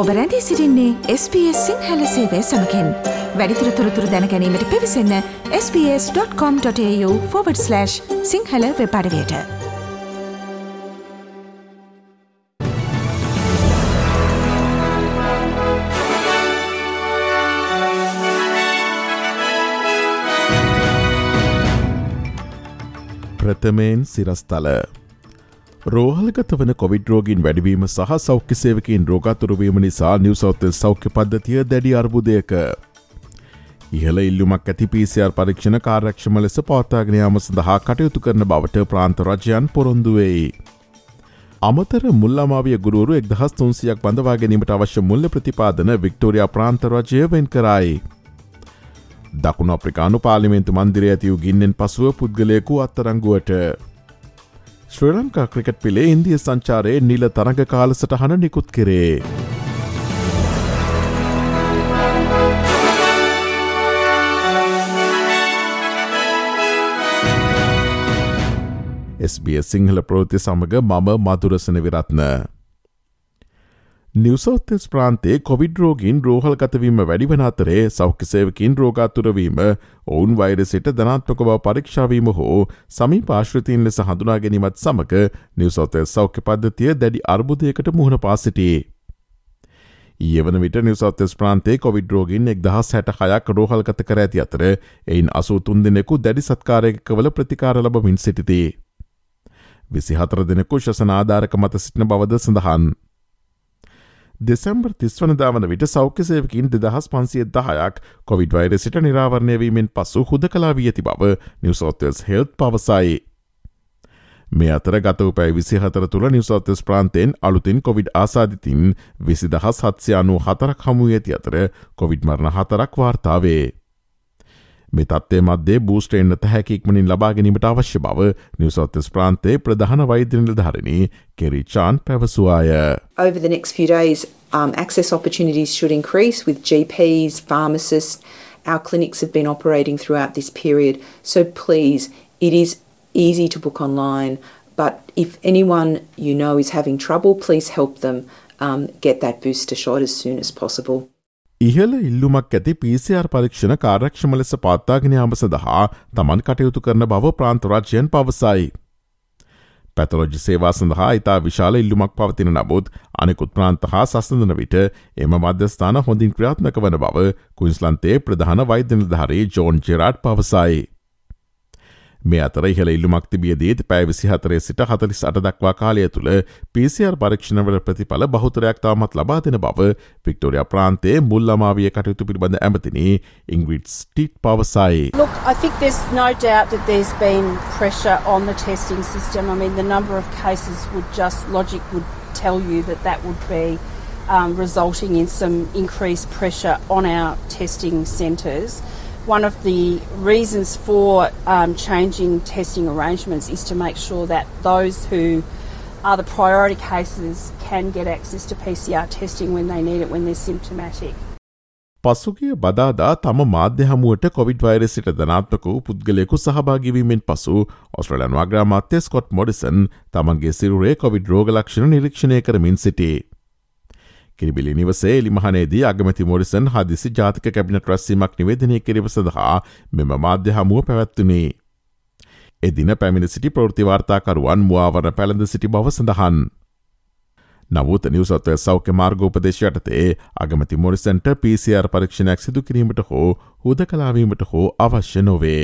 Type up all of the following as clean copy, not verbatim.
ඔබ රැඳී සිටින්නේ SBS සිංහල සේවය සමගින්. වැඩිදුර තොරතුරු දැන ගැනීමට පිවිසන්න sbs.com.au/සිංහල වෙබ් අඩවියට. ප්‍රථමයෙන් සිරස්තල රෝහල්ගත වන කොවිඩ් රෝගීන් වැඩිවීම සහ සෞඛ්‍ය සේවකයින් රෝගාතුරවීම නිසා නිව් සවුත් වේල්ස් සෞඛ්‍ය පද්ධතිය දැඩි අර්බුදයක. ඉහළ ඉල්ලුමක් ඇති PCR පරීක්ෂණ කාර්යක්ෂම ලෙස පවත්වාගෙන යාම සඳහා කටයුතු කරන බවට ප්‍රාන්ත රජයන් පොරොන්දු වෙයි. අමතර මුල්ලමාවිය ගුරුවරු 1300ක් බඳවා ගැනීමට අවශ්‍ය මුල්‍ය ප්‍රතිපාදන වික්ටෝරියා ප්‍රාන්ත රජය වෙන් කරයි. දකුණු අප්‍රිකානු පාර්ලිමේන්තු මන්දිරයේ ඇති වූ ගින්නෙන් පසුව පුද්ගලයෙකු අත්අඩංගුවට. ශ්‍රී ලංකා ක්‍රිකට් පිලේ ඉන්දිය සංචාරයේ නිල තරඟ කාලසටහන නිකුත් කෙරේ. SBS සිංහල ප්‍රවෘත්ති සමග මම Madhurasana Weerathna. New South Wales ප්‍රාන්තයේ කොවිඩ් රෝගීන් රෝහල්ගතවීම වැඩිවන අතරේ සෞඛ්‍ය සේවකයින් රෝගාතුරවීම ඔවුන් වෛරසයට ධනාත්මක බව පරීක්ෂාවීම හෝ සමීප ආශ්‍රිතයින් ලෙස හඳුනා ගැනීමත් සමග නිව් සවුත් වේල්ස් සෞඛ්‍ය පද්ධතිය දැඩි අර්බුදයකට මුහුණ පා සිටී. ඊයේ වන විට නිව් සවුත් වේල්ස් ප්‍රාන්තයේ කොවිඩ් රෝගීන් 1066ක් රෝහල්ගත කර ඇති අතර එයින් 83 දෙනෙකු දැඩි සත්කාරයකවල ප්‍රතිකාර ලබමින් සිටිති. 24 දෙනෙකු ශ්වසන ආධාරක මත සිටින බවද සඳහන්. දෙසැම්බර් 30 වනදා වන විට සෞඛ්‍ය සේවකයින් 2510ක් කොවිඩ් වෛරසයට නිරාවරණය වීමෙන් පසු හුදකලා වී ඇති බව නිව් සවුත් වේල්ස් හෙල්ත් පවසයි. මේ අතර ගත වූ පැය 24 තුළ නිව් සවුත් වේල්ස් ප්‍රාන්තයෙන් අලුතින් කොවිඩ් ආසාදිතින් 20794ක් හමු වී ඇති අතර කොවිඩ් මරණ 4ක් වාර්තා වේ. මේ තත්ත්වය මැද්දේ බූස්ටර් එන්නත හැකි ඉක්මනින් ලබා ගැනීමට අවශ්‍ය බව නිව් සවුත් වේල්ස් ප්‍රාන්තයේ ප්‍රධාන වෛද්‍ය නිලධාරිණී කෙරි චාන් පැවසුවාය. Over the next few days, access opportunities should increase with GPs, pharmacists. Our clinics have been operating throughout this period. So please, it is easy to book online. But if anyone you know is having trouble, please help them get that booster shot as soon as possible. ඉහළ ඉල්ලුමක් ඇති PCR පරීක්ෂණ කාර්යක්ෂම ලෙස පවත්වාගෙන යාම සඳහා තමන් කටයුතු කරන බව ප්‍රාන්ත රජයන් පවසයි. පැතොලොජි සේවා සඳහා ඉතා විශාල ඉල්ලුමක් පවතින නමුත් අනෙකුත් ප්‍රාන්ත හා සසඳන විට එම මධ්‍යස්ථාන හොඳින් ක්‍රියාත්මක වන බව කුයින්ස්ලන්තයේ ප්‍රධාන වෛද්‍ය නිලධාරී ජෝන් ජෙරාඩ් පවසයි. මේ අතර ඉහළ ඉල්ලුමක් තිබියදීත් පැය 24 සිට 48 දක්වා කාලය තුළ PCR පරීක්ෂණවල ප්‍රතිඵල බහුතරයක් තවමත් ලබා දෙන බව වික්ටෝරියා ප්‍රාන්තයේ මුල්ලමාවිය කටයුතු පිළිබඳ ඇමතිනි ඉන්ග්‍රිඩ් ස්ටිට් පවසයි. Look, I think there's no doubt that there's been pressure on the testing system. I mean, the number of cases logic would tell you that would be resulting in some increased pressure on our testing centres. One of the reasons for changing testing arrangements is to make sure that those who are the priority cases can get access to PCR testing when they need it, when they're symptomatic. පසුගිය බදාදා තම මාධ්‍ය හමුවට Covid වෛරසයට ධනාත්මක වූ පුද්ගලයෙකු සහභාගී වීමෙන් පසු ඔස්ට්‍රේලියානු අග්‍රාමාත්‍ය Scott Morrison තමන්ගේ සිරුරේ කොවිඩ් රෝග ලක්ෂණ නිරීක්ෂණය කරමින් සිටී. කිරිබිලි නිවසේ එලිමහනේදී අගමැති මොරිසන් හදිසි ජාතික කැබිනට් රැස්වීමක් නිවේදනය කිරීම සඳහා මෙම මාධ්‍ය හමුව පැවැත්වුණේ. එදින පැමිණ සිටි ප්‍රවෘත්ති වාර්තාකරුවන් මුවාවරණ පැළඳ සිටි බව සඳහන්. නමුත් නිව් සවුත් වේල්ස් සෞඛ්‍ය මාර්ගෝපදේශ යටතේ අගමැති මොරිසන්ට PCR පරීක්ෂණයක් සිදු කිරීමට හෝ හුදකලා වීමට හෝ අවශ්‍ය නොවේ.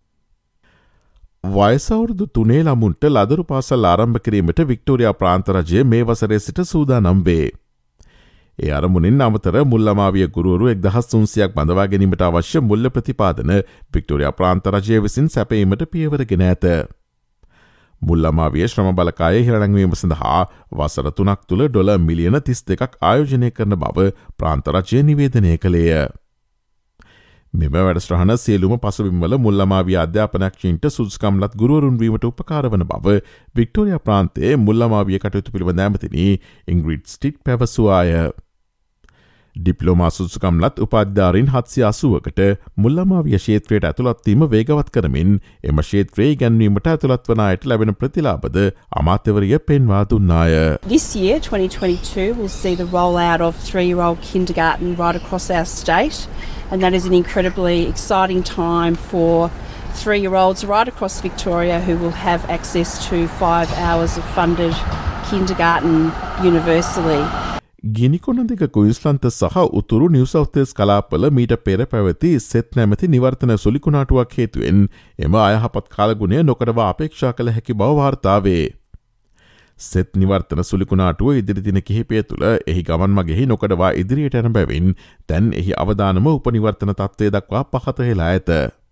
වයස අවුරුදු 3 ළමුන්ට ලදරු පාසල් ආරම්භ කිරීමට වික්ටෝරියා ප්‍රාන්ත රජය මේ වසරේ සිට සූදානම් වේ. ඒ අරමුණින් අමතර මුල්ලමාවිය ගුරුවරු 1300ක් බඳවා ගැනීමට අවශ්‍ය මුල්‍ය ප්‍රතිපාදන වික්ටෝරියා ප්‍රාන්ත රජය විසින් සැපයීමට පියවරගෙන ඇත. මුල්ලමාවිය ශ්‍රම බලකාය හිරණැංවීම සඳහා වසර 3ක් තුළ ඩොලර් මිලියන 32ක් ආයෝජනය කරන බව ප්‍රාන්ත රජය නිවේදනය කළේය. මෙම වැඩසටහන සියලුම පසුබිම්වල මුල්ලමාවිය අධ්‍යාපනඥයින්ට සුදුසුකම්ලත් ගුරුවරුන් වීමට උපකාර වන බව වික්ටෝරියා ප්‍රාන්තයේ මුල්ලමාවිය කටයුතු පිළිබඳ ඇමතිනි ඉන්ග්‍රිඩ් ස්ටිට් පැවසුවාය. ඩිප්ලෝමා සුදුසුකම්ලත් උපාධිධාරීන් 780කට මුල්ලමාවිය ක්ෂේත්‍රයට ඇතුළත්වීම වේගවත් කරමින් එම ක්ෂේත්‍රයේ ඉගැන්වීමට ඇතුළත් වන අයට ලැබෙන ප්‍රතිලාභද අමාත්‍යවරිය පෙන්වා දුන්නාය. This year, 2022, will see the rollout of 3-year-old kindergarten right across our state, and that is an incredibly exciting time for 3-year-olds right across Victoria who will have access to 5 hours of funded kindergarten universally. ගිනිකොනදික කුයිස්ලන්ත සහ උතුරු New South Wales කලාපවල මීට පෙර පැවති සෙත් නැමැති නිවර්තන සුලිකුණාටුවක් හේතුවෙන් එම අයහපත් කාලගුණය නොකඩවා අපේක්ෂා කළ හැකි බව වාර්තා වේ. සෙත් නිවර්තන සුලිකුණාටුව ඉදිරි දින කිහිපය තුළ එහි ගමන් මගෙහි නොකඩවා ඉදිරියට යන බැවින් දැන් එහි අවදානම උපනිවර්තන තත්ත්වය දක්වා පහත හෙලා ඇත.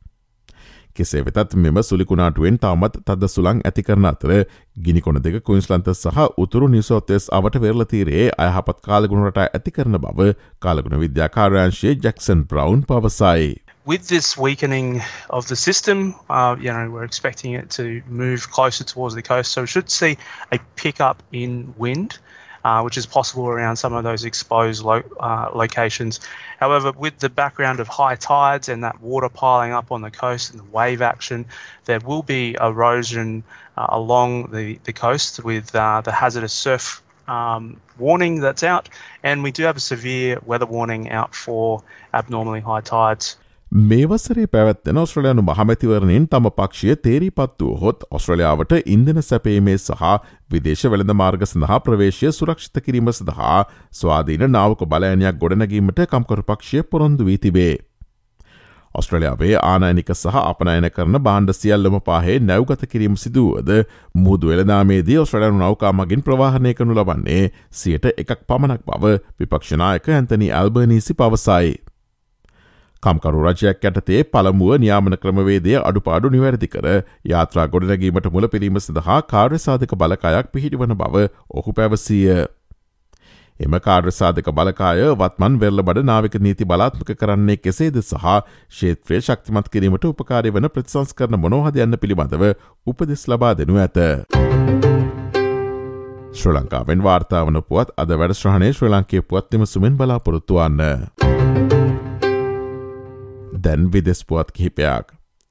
කෙසේ වෙතත් මෙම සුලිකුණාටුවෙන් තාමත් තද සුළං ඇති කරන අතර ගිනිකොන දෙක කුයින්ස්ලන්ත සහ උතුරු නිව් සවුත් වේල්ස් අවට වෙරළ තීරයේ අයහපත් කාලගුණ රටා ඇති කරන බව කාලගුණ විද්‍යා කාර්යාංශයේ ජැක්සන් බ්‍රවුන් පවසයි. With this weakening of the system, we're expecting it to move closer towards the coast. So we should see a pickup in wind, which is possible around some of those exposed locations. However, with the background of high tides and that water piling up on the coast and the wave action, there will be erosion along the coast with the hazardous surf warning that's out. And we do have a severe weather warning out for abnormally high tides. මේ වසරේ පැවැත්වෙන ඔස්ට්‍රේලියානු මහමැතිවරණයෙන් තම පක්ෂය තේරීපත් වූහොත් ඔස්ට්‍රේලියාවට ඉන්ධන සැපීමේ සහ විදේශ වෙළඳ මාර්ග සඳහා ප්‍රවේශය සුරක්ෂිත කිරීම සඳහා ස්වාධීන නාවක බලයනයක් ගොඩනැගීමට කම්කරු පක්ෂය පොරොන්දු වී තිබේ. ඔස්ට්‍රේලියාවේ ආනයනික සහ අපනයන කරන භාණ්ඩ සියල්ලම පාහේ නැව්ගත කිරීම සිදුවද මුහුදු වෙළඳාමේදී ඔස්ට්‍රේලියානු නෞකා මගින් ප්‍රවාහනය කරනු ලබන්නේ 1% පමණක් බව විපක්ෂ නායක ඇන්තනි ඇල්බනීසි පවසයි. කම්කරු රජයක් යටතේ පළමුව නියාමන ක්‍රමවේදය අඩුපාඩු නිවැරදි කර යාත්‍රා ගොඩනැගීමට මුල පිරීම සඳහා කාර්යසාධක බලකායක් පිහිටවන බව ඔහු පැවසීය. එම කාර්යසාධක බලකාය වත්මන් වෙරළබඩ නාවික නීති බලාත්මක කරන්නේ කෙසේද සහ ක්ෂේත්‍රය ශක්තිමත් කිරීමට උපකාරී වන ප්‍රතිසංස්කරණ මොනවද යන්න පිළිබඳව උපදෙස් ලබා දෙනු ඇත. ශ්‍රී ලංකාවෙන් වාර්තා වන පුවත් අද වැඩසටහනේ ශ්‍රී ලංකේ පුවත් විමසුමෙන් බලාපොරොත්තු වන්න. දැන් විදෙස් පුවත් කිහිපයක්.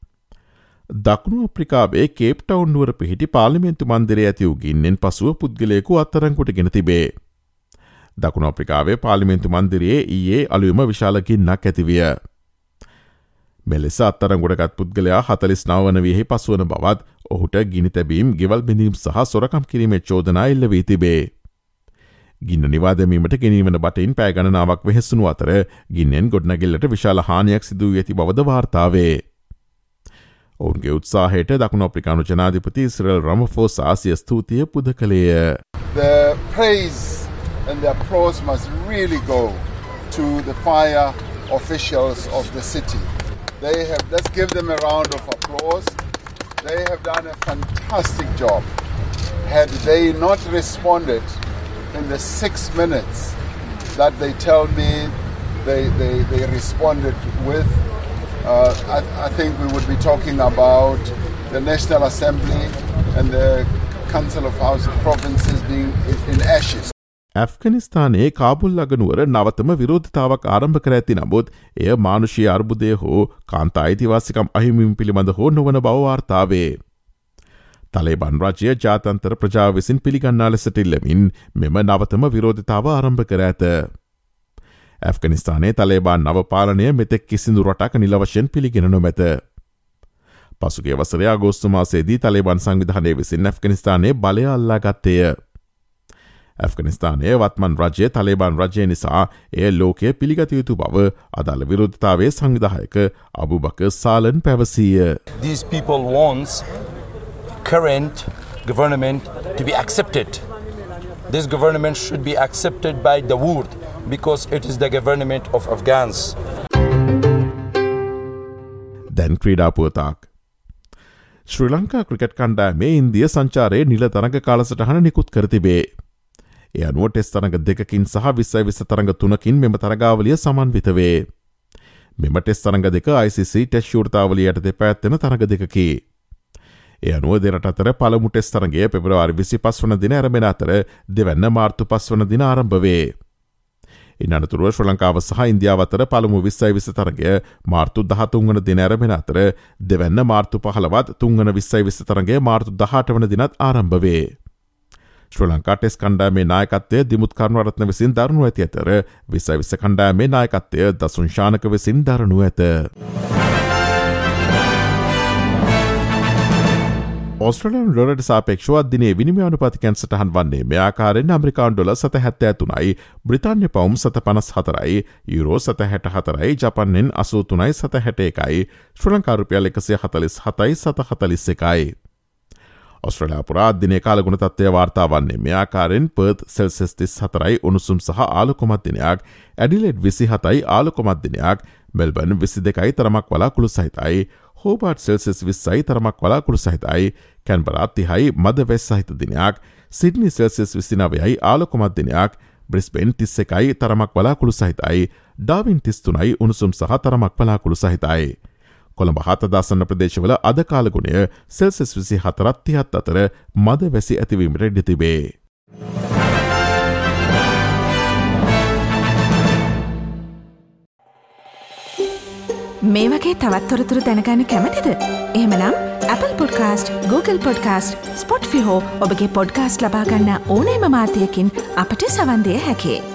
දකුණු අප්‍රිකාවේ කේප් ටවුන් නුවර පිහිටි පාර්ලිමේන්තු මන්දිරයේ ඇති වූ ගින්නෙන් පසුව පුද්ගලයෙකු අත්අඩංගුවට ගෙන තිබේ. දකුණු අප්‍රිකාවේ පාර්ලිමේන්තු මන්දිරයේ ඊයේ අලුයම විශාල ගින්නක් ඇතිවිය. මෙලෙස අත්අඩංගුවටගත් පුද්ගලයා 49 වන වියෙහි පසුවන බවත් ඔහුට ගිනි තැබීම්, ගෙවල් බිඳීම් සහ සොරකම් කිරීමේ චෝදනා එල්ල වී තිබේ. ගින්න නිවා දැමීමට ගෙනීමන බටින් පැය ගණනාවක් වෙහෙසුණු අතර ගින්නෙන් ගොඩනැගිල්ලට විශාල හානියක් සිදු වී ඇති බවද වාර්තා වේ. ඔවුන්ගේ උත්සාහයට දකුණු අප්‍රිකානු ජනාධිපති සිරිල් රාමෆෝසා සිය ස්තුතිය පුද කළේය. The praise and the applause must really go to the fire officials of the city. Let's give them a round of applause. They have done a fantastic job. Had they not responded in the 6 minutes that they tell me they responded with, I think we would be talking about the National Assembly and the Council of House of Provinces being in ashes. ඇෆ්ගනිස්තානයේ කාබුල් අගනුවර නවතම විරෝධතාවක් ආරම්භ කර ඇති නමුත් එය මානුෂීය අර්බුදය හෝ කාන්තා අයිතිවාසිකම් අහිමිවීම පිළිබඳ හෝ නොවන බව වාර්තා වේ. තලේබන් රජය ජාත්‍යන්තර ප්‍රජාව විසින් පිළිගන්නා ලෙසට ඉල්ලමින් මෙම නවතම විරෝධතාව ආරම්භ කර ඇත. ඇෆ්ගනිස්තානයේ තලේබාන් නව පාලනය මෙතෙක් කිසිදු රටක නිල වශයෙන් පිළිගෙන නොමැත. පසුගිය වසරේ අගෝස්තු මාසයේදී තලේබන් සංවිධානය විසින් ඇෆ්ගනිස්තානයේ බලය අල්ලා ගත්තේය. ඇෆ්ගනිස්තානයේ වත්මන් රජය තලේබන් රජය නිසා එය ලෝකය පිළිගත යුතු බව අදාළ විරෝධතාවයේ සංවිධායක අබුබකර් සාලන් පැවසීය. These people want current government to be accepted. This government should be accepted by the world because it is the government of Afghans. දැන් ක්‍රීඩා පුවතක්. ශ්‍රී ලංකා ක්‍රිකට් කණ්ඩායමේ ඉන්දිය සංචාරයේ නිල තරඟ කාලසටහන නිකුත් කර තිබේ. එය අනුව ටෙස්ට් තරඟ 2කින් සහ 20 තරඟ 3කින් මෙම තරගාවලිය සමන්විත වේ. මෙම ටෙස්ට් තරඟ 2 ICC ටෙස්ට් ශූරතාවලිය යටතේ පැවැත්වෙන තරඟ 2කි. එය අනුව දෙරට අතර පළමු ටෙස්ට් තරඟය පෙබරවාරි 25 වන දින ආරම්භ වෙන අතර දෙවැන්න මාර්තු 5 වන දින ආරම්භ වේ. ඉන් අනතුරුව ශ්‍රී ලංකාව සහ ඉන්දියාව අතර පළමු 2020 තරගය මාර්තු 13 වන දින ආරම්භ අතර දෙවැන්න මාර්තු 15ත් තුන්වන 2020 තරගය මාර්තු 18 වන දිනත් ආරම්භ වේ. ශ්‍රී ලංකා ටෙස්ට් කණ්ඩායමේ නායකත්වය දිමුත් කරුණාරත්න විසින් දරනු ඇති අතර 2020 කණ්ඩායමේ නායකත්වය දසුන් ශානක විසින් දරනු ඇත. ඔස්ට්‍රේලියානු ඩොලරට සාපේක්ෂව දිනේ විනිමය අනුපාතිකයන් සටහන් වන්නේ මේ ආකාරයෙන් ඇමරිකානු ඩොලර් 7.73යි, බ්‍රිතාන්‍ය පවුම් 7.54යි, යුරෝ 7.64යි, ජපාන් යෙන් 83යි 7.61යි, ශ්‍රී ලංකා රුපියල් 147යි 7.41යි. ඔස්ට්‍රේලියාව පුරා දිනේ කාලගුණ තත්ත්වය වාර්තා වන්නේ මේ ආකාරයෙන් පර්ත් සෙල්සියස් 34යි උණුසුම් සහ ආලෝකමත් දිනයක්, ඇඩිලේඩ් 27යි ආලෝකමත් දිනයක්, මෙල්බර්න් 22යි තරමක් වලාකුළු සහිතයි, හෝබාට් සෙල්සියස් 20යි තරමක් වලාකුළු සහිතයි, කැන්බරා 30යි මද වැස් සහිත දිනයක්, සිඩ්නි සෙල්සියස් 29යි ආලෝකමත් දිනයක්, බ්‍රිස්බේන් 31යි තරමක් වලාකුළු සහිතයි, ඩාවින් 33යි උණුසුම් සහ තරමක් වලාකුළු සහිතයි. කොළඹ හතදාසන්න ප්‍රදේශවල අද කාලගුණය සෙල්සියස් 24 30 අතර මද වැසි ඇතිවීමට ඉඩ තිබේ. මේ වගේ තවත් තොරතුරු දැනගන්න කැමතිද? එහෙමනම් Apple Podcast, Google Podcast, Spotify හෝ ඔබගේ පොඩ්කාස්ට් ලබා ගන්න ඕනෑම මාධ්‍යයකින් අපට සවන් දිය හැකියි.